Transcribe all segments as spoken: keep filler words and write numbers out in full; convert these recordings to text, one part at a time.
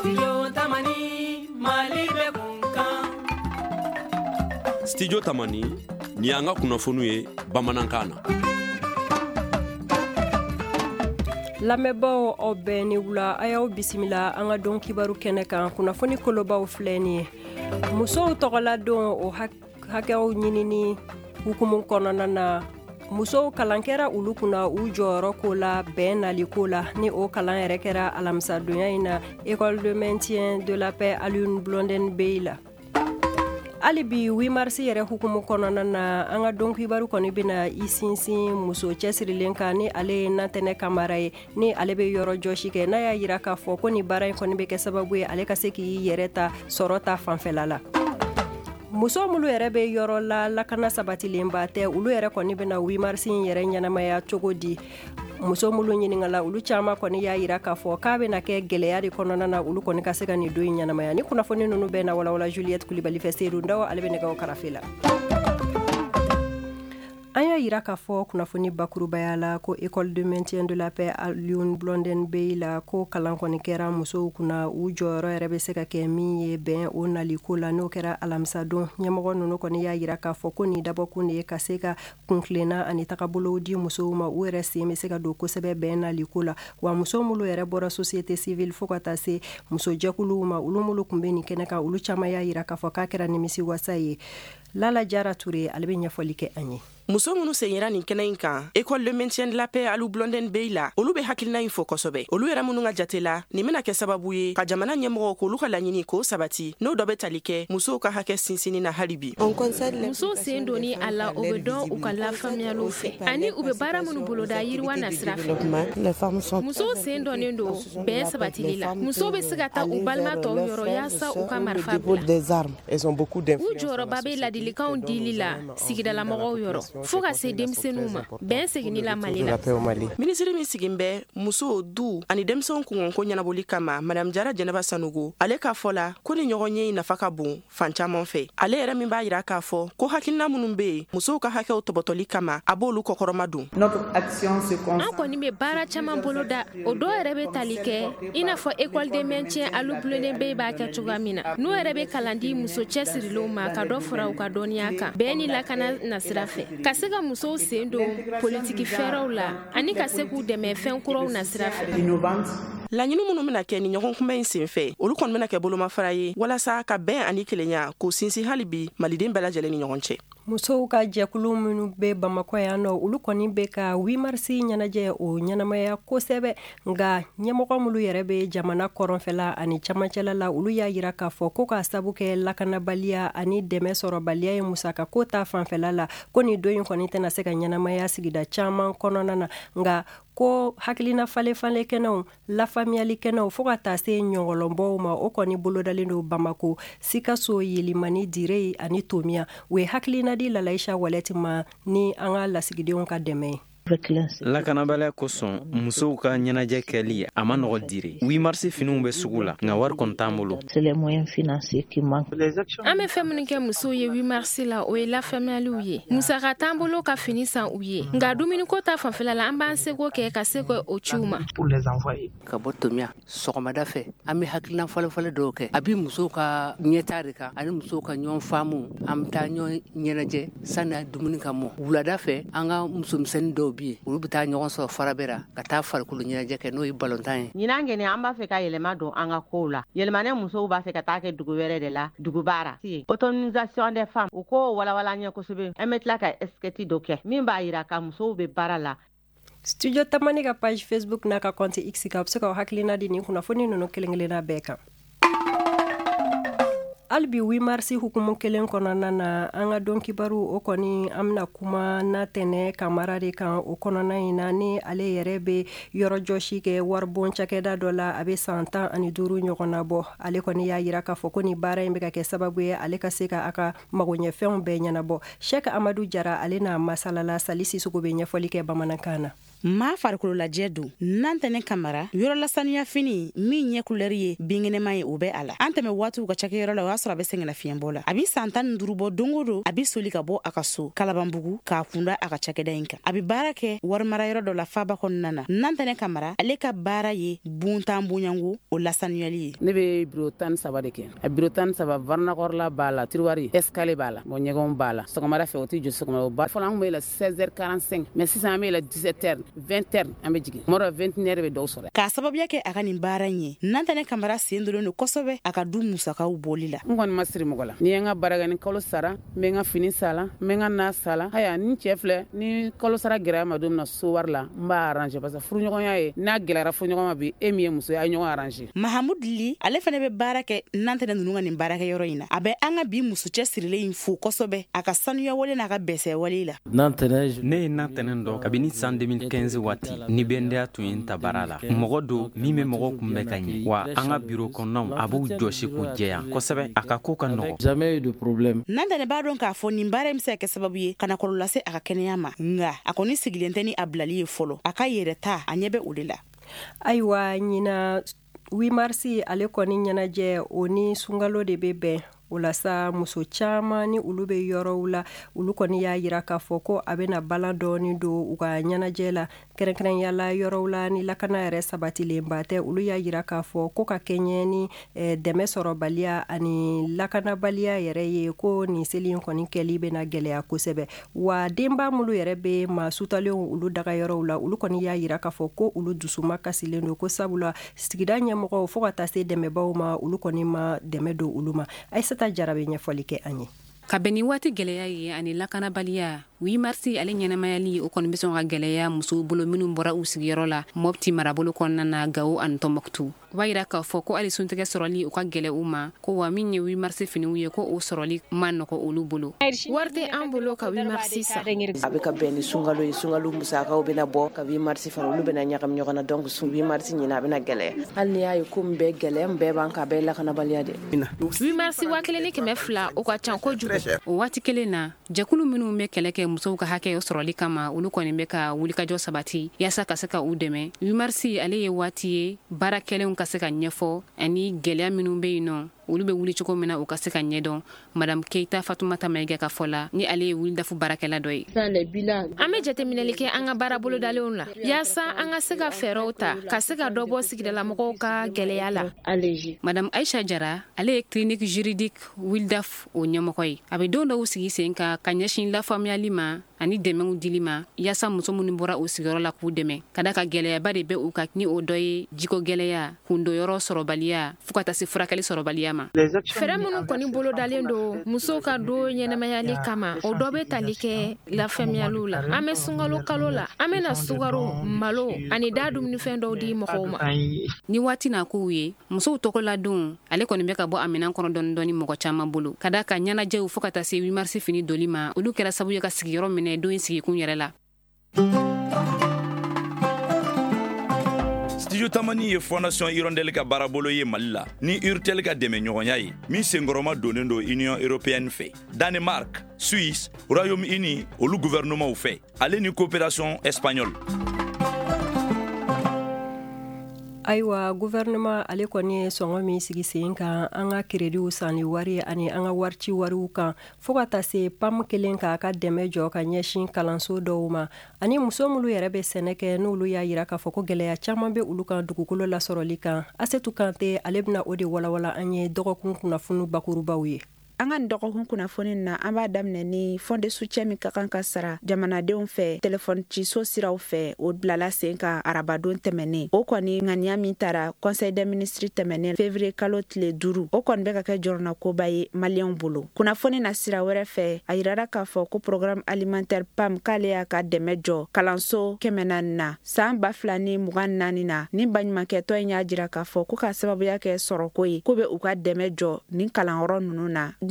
Studio Tamani Mali be kunkan. Studio Tamani ni an ka kunnafoniw ye bamanankan na. Lamɛnbaaw aw bɛɛ ni wula a y'aw bisimila an ka don kibaru kɛnɛ kan kunnafoni kolobaw filɛ nin ye. Musow tɔgɔla don o hakɛw ɲinini hukumu kɔnɔna na. Musow kalan kɛra olu kunna u jɔyɔrɔ ko la bɛn nali ko la ni o kalan yɛrɛ kɛra alamisadonya in na École de maintien de la paix Alioune Blondin Bey la. Ali bi huit mars yɛrɛ hukumu kɔnɔna na an ka don kibaru kɔni bɛna i sinsin muso cɛsirilen kan ni ale ye Nantɛnɛ Kamara ye ni ale bɛ yɔrɔ jɔsi kɛ n'a y'a yira k'a fɔ ko ni baara in kɔni bɛ kɛ sababu ye ale ka se k'i yɛrɛ ta sɔrɔ ta fanfɛla la. Muso mulu yɛrɛ bɛ yɔrɔ la lakana sabatilenba tɛ olu yɛrɛ kɔni bɛna huit mars in yɛrɛ ɲɛnamaya cogo di. Muso mulu ɲiningala olu caman kɔni y'a yira k'a fɔ k'a bɛna kɛ gɛlɛya de kɔnɔna na olu kɔni ka se ka nin don in ɲɛnamaya. Ni kunnafoni ninnu bɛɛ na walawala Juliette Kulibali fɛ Seydou Ndaw ale bɛ nɛgɛw karafe la. An y'a yira k'a fɔ kunnafoni bakurubaya la ko École de maintien de la paix Alioune Blondin Bey la ko kalan kɔni kɛra musow kunna u jɔyɔrɔ yɛrɛ bɛ se ka kɛ min ye bɛn o naliko la n'o kɛra alamisadon. Ɲɛmɔgɔ ninnu kɔni y'a yira k'a fɔ ko nin dabɔkun de ye ka se ka kunkilenna ani tagabolow di musow ma u yɛrɛ sen bɛ se ka don kosɛbɛ bɛn naliko la wa muso mulu yɛrɛ bɔra société civile fo ka taa se musojɛkuluw ma olu mulu kun bɛ nin kɛnɛ kan olu caman y'a yira k'a fɔ k'a kɛra nimisi wasa ye. Lala Jara Touré ale bɛ ɲɛfɔli kɛ an ye. Muso minnu seginra nin kɛnɛ in kan École de maintien de la paix Alioune Blondin Bey la olu bɛ hakilina in fɔ kosɛbɛ. Olu yɛrɛ minnu ka jate la nin bɛna kɛ sababu ye ka jamana ɲɛmɔgɔw k'olu ka laɲini k'o sabati n'o dɔ bɛ tali kɛ musow ka hakɛ sinsinni na hali bi. Musow sen donni a la o bɛ dɔn u ka lafaamuyaliw fɛ ani u bɛ baara minnu boloda yiriwa na sira fɛ. Musow sen dɔnnen don bɛn sabatili la. Musow bɛ se ka taa u balima tɔw yɔrɔ yaasa u ka marifa bila. U jɔyɔrɔba bɛ ladilikanw dili la sigidalamɔgɔw yɔrɔ. Fo ka se denmisɛnninw ma bɛn seginni la Mali la. Minisiri min sigin bɛ muso du ani denmisɛnw kungɔnko ɲɛnabɔli kama Madame Jara Jɛnɛba Sanogo ale k'a fɔ la ko ni ɲɔgɔn ye nafa ka bon fan caman fɛ. Ale yɛrɛ min b'a yira k'a fɔ ko hakilina minnu bɛ yen musow ka hakɛw tɔbɔtɔli kama a b'olu kɔkɔrɔma dun. An kɔni bɛ baara caman bolo da o dɔw yɛrɛ bɛ tali kɛ i n'a fɔ École de maintien Alioune Blondin Bey b'a kɛ cogoya min na n'o yɛrɛ bɛ kalan di muso cɛsirilenw ma ka dɔ fara u ka dɔnniya kan bɛn ni lakana na sira fɛ. Ka se ka musow sen don politiki fɛɛrɛw la ani ka se k'u dɛmɛ fɛn kuraw na sira fɛ. Laɲini minnu bɛna kɛ ni ɲɔgɔn kunbɛn in sen fɛ olu kɔni bɛna kɛ bolomafara ye walasa ka bɛn ani kelenya k'o sinsin hali bi maliden bɛɛ lajɛlen ni ɲɔgɔn cɛ. Musow ka jɛkulu minnu bɛ Bamakɔ yan nɔ olu kɔni bɛ ka huit mars ɲɛnajɛ o ɲɛnamaya kosɛbɛ nka ɲɛmɔgɔ minnu yɛrɛ bɛ jamana kɔrɔnfɛla ani camancɛla la olu y'a yira k'a fɔ ko ka sabu kɛ lakanabaliya ani dɛmɛ sɔrɔbaliya ye musaka ko ta fanfɛla la ko nin don in kɔni tɛna se ka ɲɛnamaya sigida caman kɔnɔna na nka ko hakilina fale-fale kɛnɛw lafaamuyali kɛnɛw fo ka taa se ɲɔgɔlɔnbɔw ma o kɔni bolodalen don Bamako Sikaso Yelimani Dire ani Tomiya u ye hakilina di Lalaisha Waleti ma ni an ka lasigidenw ka dɛmɛ. Lakanabaliya kosɔn musow ka ɲɛnajɛ kɛli a ma nɔgɔ Dire huit mars finiw bɛ sugu la nka wari kɔni t'an bolo. An bɛ fɛn minnu kɛ musow ye huit mars la o ye lafaamuyaliw ye musaka t'an bolo ka fini san u ye nka dumuniko ta fanfɛla la an b'an seko kɛ ka se ka o ciw ma. Ka bɔ Tomiya sɔgɔmada fɛ an bɛ hakilina fɔlɔfɔlɔ dɔw kɛ a bɛ musow ka ɲɛta de kan ani musow ka ɲɔgɔn faamu an bɛ taa ɲɔgɔn ɲɛnajɛ sani dumuni ka mɔ wulada fɛ an ka musomisɛnnin dɔw bi olu bɛ taa ɲɔgɔn sɔrɔ farabɛra ka taa farikolo ɲɛnajɛ kɛ n'o ye balontan ye. Ɲinan gɛnɛ an b'a fɛ ka yɛlɛma don an ka kow la yɛlɛmanen musow b'a fɛ ka taa kɛ dugu wɛrɛ de la dugu baara autonomisation des femmes u ko walawala ɲɛ kosɛbɛ an bɛ tila ka eskɛti dɔ kɛ min b'a yira ka musow bɛ baara la. Studio Tamani ka page Facebook n'a ka compte X ka bɛ se ka hakilina di nin kunnafoni ninnu kelen-kelenna bɛɛ kan. Albi huit mars hukumu kelen kɔnɔna na an ka don kibaru o kɔni an bɛna kuma Nantɛnɛ Kamara de kan o kɔnɔna in na ni ale yɛrɛ bɛ yɔrɔ jɔsi kɛ waribon cakɛda dɔ la a bɛ san tan ani duuru ɲɔgɔnna bɔ ale kɔni y'a yira k'a fɔ ko ni baara in bɛ ka kɛ sababu ye ale ka se ka a ka magoɲɛfɛnw bɛɛ ɲɛnabɔ. Sheikh Amadu Jara ale n'a masalala Sali Sisoko bɛ ɲɛfɔli kɛ bamanankan na. ma farikolo lajɛ don n'an tɛ ne kamara yɔrɔ la saniya fini min ɲɛ kulɛri ye binginɛma ye o bɛ a la an tɛmɛ waatiw ka cakɛyɔrɔ la o y'a sɔrɔ a bɛ sɛgɛnna fiɲɛbɔ la a bi san tan ni duuru bɔ don o don a bi soli ka bɔ a ka so kalabanbugu k'a kunda a ka cakɛda in kan a bi baara kɛ warimarayɔrɔ dɔ la faaba kɔnɔna na n'an tɛ ne kamara ale ka baara ye buntan bonyango o lasaniyali ye ne bɛ biro tan saba de kɛ a biro tan saba varnakɔrɔla b'a la tiruwari escale b'a la bon ɲɛgɛnw b'a la sɔgɔmada fɛ o tɛ jɔ sɔgɔmada o ba fɔlɔ an kun bɛ la seize heures quarante-cinq mais sisan an bɛ la dix-sept heures vingt heures an bɛ jigin tuma dɔ vingt et une heures bɛ dɔw sɔrɔ k'a sababuya kɛ a ka nin baara in ye n'an tɛ ne kamara sen dolen don kosɛbɛ a ka du musakaw bɔli la n kɔni ma siri mɔgɔ la ni ye n ka baara kɛ ni kalo sara n bɛ n ka fini sala n bɛ n ka na sala aya ni cɛ filɛ ni kalo sara gɛlɛya ma don min na so wari la n b'a arranger parce que furuɲɔgɔnya ye n'a gɛlɛyara furuɲɔgɔn ma bi e min ye muso ye a ye ɲɔgɔn arranger Mahamud Li ale fana bɛ baara kɛ n'an tɛ ninnu ka nin baarakɛyɔrɔ in na a bɛ an ka bi muso cɛ sirilen in fo kosɛbɛ a ka sanuya wale n'a ka bɛsɛ wale la ne ye nantɛnɛ dɔ kabini san deux mille quinze waati ni bɛndɛya tun ye n ta baara la mɔgɔ do min bɛ mɔgɔ kunbɛ ka ɲɛ wa an ka biro kɔnɔnaw a b'u jɔsi k'u jɛya kosɛbɛ a ka ko ka nɔgɔ n'an tɛ b'a dɔn k'a fɔ nin baara in bɛ se ka kɛ sababu ye ka na kɔlɔlɔ lase a ka kɛnɛya ma nka a kɔni sigilen tɛ ni a bilali ye fɔlɔ a ka yɛrɛ ta a ɲɛ bɛ o de la ayiwa ɲina huit mars ale kɔni ɲɛnajɛ o ni sunkalo de bɛ bɛn o la sa muso caman ni olu bɛ yɔrɔw la olu kɔni y'a yira k'a fɔ ko a bɛna balan dɔɔni don u ka ɲɛnajɛ la kɛrɛnkɛrɛnya la yɔrɔw la ni lakana yɛrɛ sabatilenba tɛ olu y'a yira k'a fɔ ko ka kɛɲɛ ni eh, dɛmɛ sɔrɔbaliya ani lakanabaliya yɛrɛ ye ko nin seli in kɔni kɛli bɛna gɛlɛya kosɛbɛ wa denba minnu yɛrɛ bɛ maa sutalenw olu daga yɔrɔw la olu kɔni y'a yira k'a fɔ ko olu dusuma kasilen don ko sabula sigida ɲɛmɔgɔw fo ka taa se dɛmɛbaw ma olu kɔni ma dɛmɛ don olu ma Aisata Jarabe ɲɛfɔli kɛ an ye ka bɛn ni waati gɛlɛya ye ani lakanabaliya huit mars ale ɲɛnamayali o kɔni bɛ sɔn ka gɛlɛya musow bolo minnu bɔra u sigiyɔrɔ la Mopti marabolo kɔnɔna na Gawo ani Tɔnbɔkutu u b'a yira k'a fɔ ko hali suntigɛ sɔrɔli u ka gɛlɛ u ma ko wa min ye huit mars finiw ye ko o sɔrɔli ma nɔgɔ olu bolo wari tɛ an bolo ka huit mars san a bɛ ka bɛn ni sunkalo ye sunkalo musakaw bɛna bɔ ka huit mars fana olu bɛna ɲagami ɲɔgɔn na donc huit mars ɲina a bɛna gɛlɛya hali ni y'a ye ko min bɛ gɛlɛya min bɛɛ b'an ka bɛɛ lakanabaliya de huit mars waa kelen ni kɛmɛ fila o ka can kojugu o waati kelen na jɛkulu minnu bɛ kɛlɛ kɛ musow ka hakɛ sɔrɔli kama olu kɔni bɛ ka wulikajɔ sabati yaasa ka se ka u dɛmɛ huit mars ale ye waati ye baarakɛlenw ka se ka ɲɛfɔ ani gɛlɛya minnu bɛ yen nɔ olu bɛ wuli cogo min na u ka se ka ɲɛdɔn madame Keita Fatumata Mayiga ka fɔ la ni ale ye wulidafu baarakɛla dɔ ye an bɛ jateminɛli kɛ an ka baara bolodalenw la yaasa an ka se ka fɛɛrɛw ta ka se ka dɔ bɔ sigidalamɔgɔw ka gɛlɛya la madame Aisha Jara ale ye clinique juridique wulidaf o ɲɛmɔgɔ ye a bɛ don dɔw sigi sen ka ka ɲɛsin lafaamuyali ma ani dɛmɛw dili ma yaasa muso minnu bɔra u sigiyɔrɔ la k'u dɛmɛ ka da ka gɛlɛyaba de bɛ u ka ni o dɔ ye jiko gɛlɛya kundoyɔrɔ sɔrɔbaliya fo ka taa se furakɛli sɔrɔbaliya ma fɛɛrɛ minnu kɔni bolodalen don musow ka don ɲɛnamayali kama o dɔ bɛ tali kɛ lafaamuyaliw la an bɛ sunkalo kalo la an bɛna sukaro malo ani da dumunifɛn dɔw di mɔgɔw ma ni waati n'a kow ye musow tɔgɔladon ale kɔni bɛ ka bɔ a minɛn kɔnɔ dɔɔni dɔɔni mɔgɔ caman bolo ka da ka ɲɛnajɛw fo ka taa se huit mars fini doli ma olu kɛra sababu ye ka sigiyɔrɔ minɛ don in sigikun yɛrɛ la Studio Tamani ye Fondation Hirondelle ka baarabolo ye Mali la ni Urtel ka dɛmɛ ɲɔgɔnya ye min senkɔrɔma donnen do Union Européenne fɛ Danemark, Suisse, Royaume-Uni olu gouvernement fɛ ale ni coopération espagnole ayiwa gouvernement ale kɔni ye sɔngɔ min sigi sen kan an ka krediw sanni wari ani an ka warici wariw kan fo ka taa se pam kelen k'a ka dɛmɛ jɔ ka ɲɛsin kalanso dɔw ma ani muso minnu yɛrɛ bɛ sɛnɛ kɛ n'olu y'a yira k'a fɔ ko gɛlɛya caman bɛ olu kan dugukolo lasɔrɔli kan Asetu Kante ale bɛna o de walawala an ye dɔgɔkun kunnafoni bakurubaw ye an ka nin dɔgɔkun kunnafoni na an b'a daminɛ ni fond de soutien min ka kan ka sara jamanadenw fɛ telefɔni ciso siraw fɛ o bilala sen kan arabadon tɛmɛnen o kɔni ŋaniya min tara conseil des ministres tɛmɛnen février kalo tile duuru o kɔni bɛ ka kɛ jɔrɔnakoba ye maliyɛnw bolo kunnafoni na sira wɛrɛ fɛ a yirara k'a fɔ ko programme alimentaire P A M k'ale y'a ka dɛmɛ jɔ kalanso kɛmɛ naani na san ba fila ni mugan naani na ni baɲumankɛtɔ in y'a jira k'a fɔ ko ka sababuya kɛ sɔrɔko ye ko bɛ u ka dɛmɛ jɔ nin kalanyɔrɔ ninnu na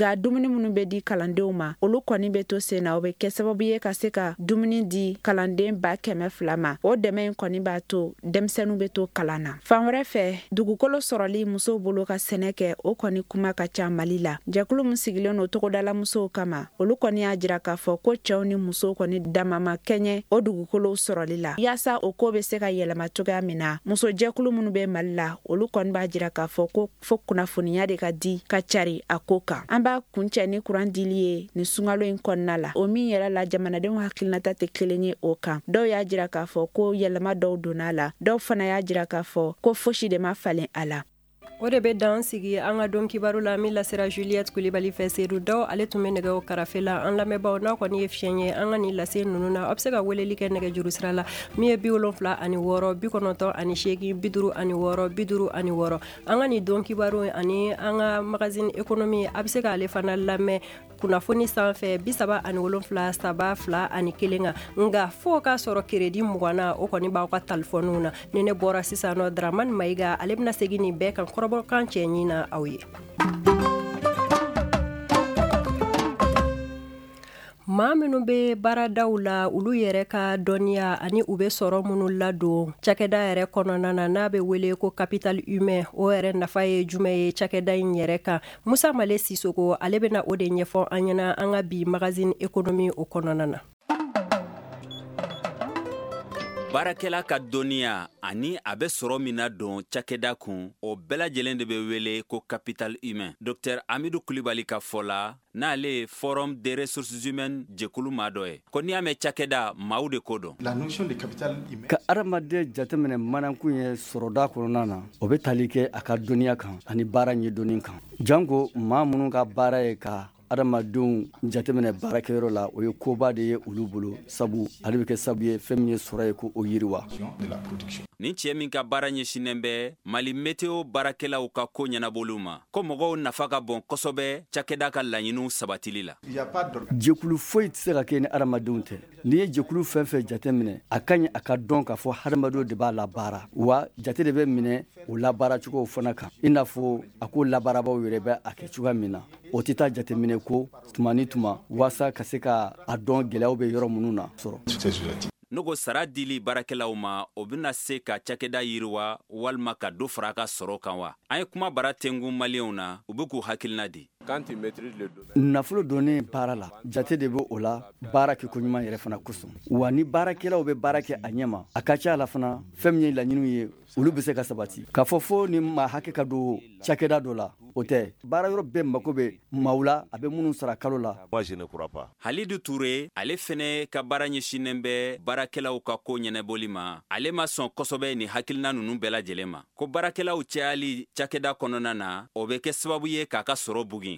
nga dumuni minnu be di kalandenw ma olu kɔni be to sen na o be kɛ sababu ye ka se ka dumuni di kalanden ba kɛmɛ fila ma o dɛmɛ in kɔni b'a to denmisɛnninw be to kalan na. Fan wɛrɛ fɛ dugukolo sɔrɔli musow bolo ka sɛnɛ kɛ o kɔni kuma ka ca Mali la. Jɛkulu min sigilen no togodala musow kama olu kɔni y'a jira k'a fɔ ko cɛw ni musow kɔni dama ma kɛɲɛ o dugukolo sɔrɔli la. Yaasa o ko be se ka yɛlɛma cogoya min na muso jɛkulu minnu be Mali la olu kɔni b'a jira k'a fɔ ko fo kunnafoniya de ka di ka cari a ko kan. An b'a kuncɛ ni kuran dili ye ni sungalo in kɔnɔna la o min yɛrɛ la jamanadenw hakilinata tɛ kelen ye o kan. Dɔw y'a jira k'a fɔ ko yɛlɛma dɔw donna la dɔw fana y'a jira k'a fɔ ko fosi de ma falen a la. O de be dan sigi an ka dɔn kibaru la min lasera Juliette Kulibali fɛ Seydou Daw ale tun be nɛgɛ karafe la an lamɛnbaaw n'a kɔni ye fiɲɛ ye an ka nin lase ninnu na a bɛ se ka weleli kɛ nɛgɛ juru sira la min ye bi wolonfila ani wɔɔrɔ bi kɔnɔntɔn ani seegin bi duuru ani wɔɔrɔ bi duuru ani wɔɔrɔ an ka nin dɔn kibaru ani an ka magazine économie a bɛ se k'ale fana lamɛn kunnafoni sanfɛ bi saba ani wolonfila saba fila ani kelen kan nga fo k'a sɔrɔ crédit mugan na o kɔni b'aw ka talifoniw na ni ne bɔra sisan nɔ Dramane Mayiga ale bɛna segin nin bɛɛ kan kɔrɔbɔkan cɛ ɲin na aw ye. maa minnu be baaradaw la olu yɛrɛ ka dɔnniya ani u be sɔrɔ minnu ladon cakɛda yɛrɛ kɔnɔna na n'a be wele ko capital humain o yɛrɛ nafa ye jumɛn ye cakɛda in yɛrɛ kan. Musa Male Sisoko ale bena o de ɲɛfɔ an ɲɛna an ka bi magazine économie o kɔnɔna na. Baarakɛla ka dɔnniya ani a bɛ sɔrɔ min na don cakɛda kun o bɛɛ lajɛlen de bɛ wele ko capital humain. Docteur Amidou Kulibali ka fɔ la n'ale ye forum des ressources humaines jɛkulu maa dɔ ye ko n'i y'a mɛn cakɛda maaw de ko dɔn. La notion de capital humain ka adamaden jateminɛ manakun ye sɔrɔda kɔnɔna na o bɛ tali kɛ a ka dɔnniya kan ani baara ɲɛdɔnni kan. Janko maa minnu ka baara ye ka adamadenw jateminɛ baarakɛyɔrɔ la o ye koba de ye olu bolo sabu ale bɛ kɛ sabu ye fɛn min ye sɔrɔ ye ko o yiriwa. Ni cɛ min ka baara ɲɛsinnen bɛ Mali météo baarakɛlaw ka ko ɲɛnabɔliw ma ko mɔgɔw nafa ka bon kosɛbɛ cakɛda ka laɲiniw sabatili la. Jɛkulu foyi tɛ se ka kɛ ni adamadenw tɛ. N'i ye jɛkulu fɛn fɛn jateminɛ a ka ɲi a ka dɔn k'a fɔ hadamadenw de b'a labaara wa jate de bɛ minɛ o labaara cogow fana kan i n'a fɔ a ko labaarabaw yɛrɛ bɛ a kɛ cogoya min na o tɛ taa jateminɛ ko tuma ni tuma waasa ka se ka a dɔn gɛlɛyaw bɛ yɔrɔ minnu na sɔrɔ. N'o ko sara dili baarakɛlaw ma o bɛna se ka cakɛda yiriwa walima ka do fara ka sɔrɔ kan wa. An ye kuma bara tengu maliyɛnw na u bɛ k'u hakilina di. Nafolo donnen baara la jate de bɛ o la baara kɛ ko ɲuman yɛrɛ fana kosɔn wa ni baarakɛlaw bɛ baara kɛ a ɲɛma a ka ca la fana fɛn min ye laɲiniw ye olu bɛ se ka sabati k'a fɔ fo ni maa hakɛ ka don cakɛda dɔ la o tɛ baara yɔrɔ bɛɛ mako bɛ maaw la a bɛ minnu sara kalo la. Halidu Ture ale fɛnɛ ka baara ɲɛsinnen bɛ baarakɛlaw ka ko ɲɛnɛbɔli ma ale ma sɔn kosɛbɛ ni hakilina ninnu bɛɛ lajɛlen ma ko baarakɛlaw cayali cakɛda kɔnɔna na o bɛ kɛ sababu ye k'a ka sɔrɔ bugi.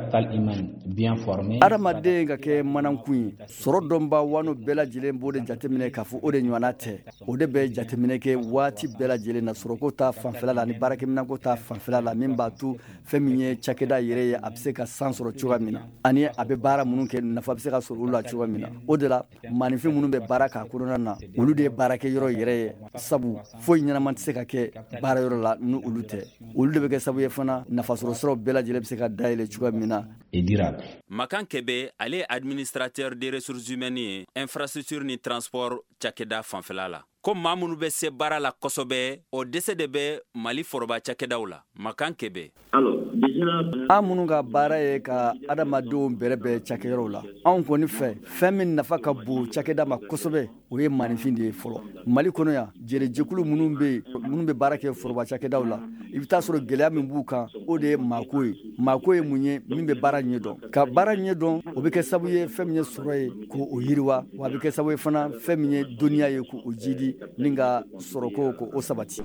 Adamaden ka kɛ manankun ye sɔrɔ dɔnba wano bɛɛ lajɛlen b'o de jateminɛ k'a fɔ o de ɲɔgɔnna tɛ o de bɛ jateminɛ kɛ waati bɛɛ lajɛlen na sɔrɔko ta fanfɛla la ni baarakɛminɛnko ta fanfɛla la min b'a to fɛn min ye cakɛda yɛrɛ ye a bɛ se ka san sɔrɔ cogoya min na ani a bɛ baara minnu kɛ nafa bɛ se ka sɔrɔ olu la cogoya min na o de la maninfin minnu bɛ baara k'a kɔnɔna na olu de ye baarakɛ yɔrɔ yɛrɛ ye sabu foyi ɲɛnama tɛ se ka kɛ baara yɔrɔ la ni olu tɛ olu de bɛ kɛ sabu ye fana nafasɔrɔ siraw bɛɛ lajɛlen bɛ se ka dayɛlɛ cogoya min na. Makan Kebe ale ye administrateur des ressources humaines ye infrastructure ni transport cakɛda fanfɛla la ko maa minnu bɛ se baara la kosɛbɛ o dɛsɛ de bɛ Mali foroba cakɛdaw la. Makan Kebe an minnu ka baara ye ka adamadenw bɛrɛbɛn cakɛyɔrɔw la anw kɔni fɛ fɛn min nafa ka bon cakɛda ma kosɛbɛ o ye maninfin de ye fɔlɔ. Mali kɔnɔ yan jɛrɛjɛkulu minnu bɛ minnu bɛ baara kɛ foroba cakɛdaw la i bɛ taa sɔrɔ gɛlɛya min b'u kan o de ye maako ye maako ye mun ye min bɛ baara ɲɛdɔn ka baara ɲɛdɔn o bɛ kɛ sababu ye fɛn min ye sɔrɔ ye k'o yiriwa wa a bɛ kɛ sababu ye fana fɛn min ye dɔnniya ye k'o jidi ni ka sɔrɔko k'o sabati.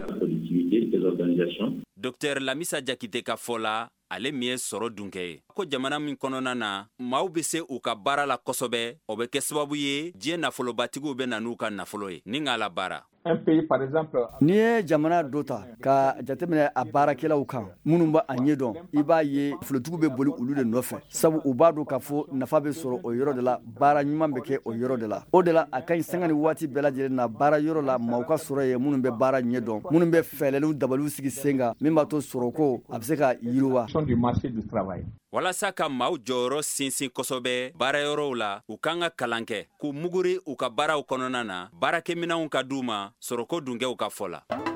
Docteur Lamisa Jakite ka fɔ la ale min ye sɔrɔ dunkɛ ye ko jamana min kɔnɔna na maaw bɛ se u ka baara la kosɛbɛ o bɛ kɛ sababu ye diɲɛ nafolobatigiw bɛ na n'u ka nafolo ye ni k'a la baara. N'i ye jamana dɔ ta ka jateminɛ a baarakɛlaw kan minnu b'a ɲɛdɔn i b'a ye nafolotigiw bɛ boli olu de nɔfɛ sabu u b'a dɔn k'a fɔ nafa bɛ sɔrɔ o yɔrɔ de la baara ɲuman bɛ kɛ o yɔrɔ de la o de la a ka ɲi sanga ni waati bɛɛ lajɛlen na baara yɔrɔ la maaw ka sɔrɔ ye minnu bɛ baara ɲɛdɔn minnu bɛ fɛɛrɛlenw dabaliw sigi sen kan min b'a to sɔrɔko a bɛ se ka yiriwa. walasa ka maaw jɔyɔrɔ sinsin kosɔbɛ baarayɔrɔw la u kan ka kalan kɛ k'u muguri u ka baaraw kɔnɔna na baarakɛminɛnw ka d'u ma sɔrɔko dunkɛw ka fɔ la.